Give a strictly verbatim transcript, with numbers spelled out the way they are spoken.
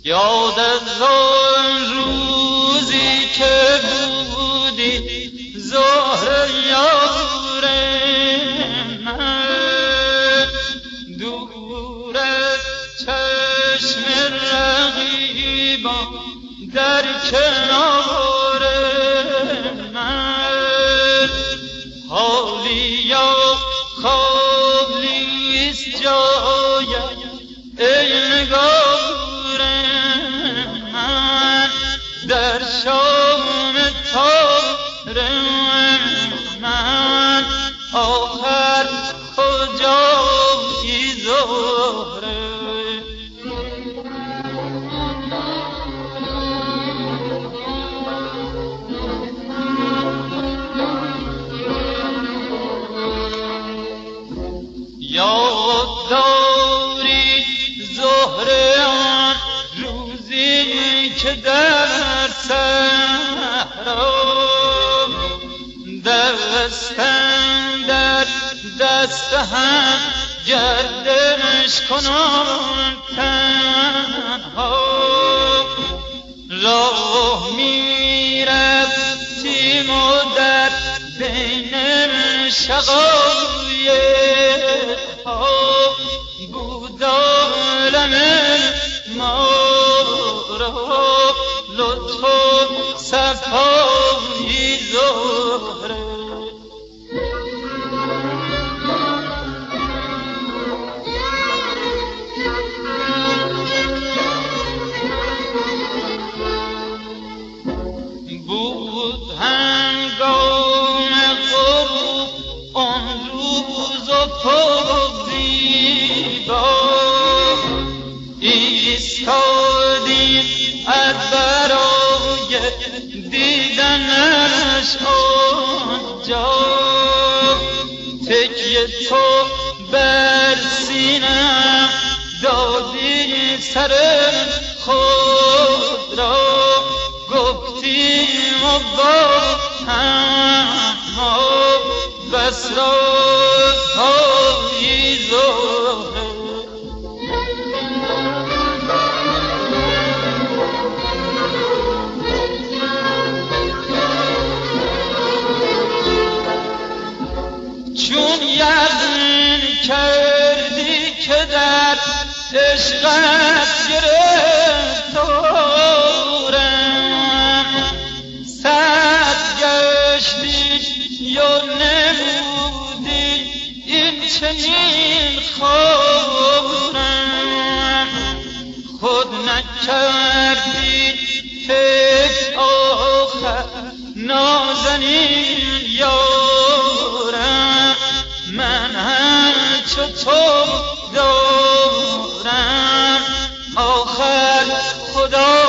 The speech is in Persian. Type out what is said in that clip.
یاد از آن روزی که بودی زهر یار من، دور از چشم رقیبان در کنار من، حالی یا خالیست جایت ای نگار من، در شام تار من آخر کجایی زهره؟ یاد داری زهره آن روزی که در صحرا دستم در دست هم گردش کنان تنها، راه می رفتیم و در بین شقایق ها بود عالم ما را لطف و صفایی زهره. بود هنگام غروب آن روز و پر زیبا، ایستادیم از برای دیدنش آنجا، تکیه تو بر سینه‌ام دادی سر خود را، گفتیم و با هم بس رازهایی زهره. چون یقین کردی که در عشقت گرفتارم، صد گشتی یا نمودی این چنین خارم، خود نکردی فکر آخر نازنین یارم، من همچو تو دارم آخر خدا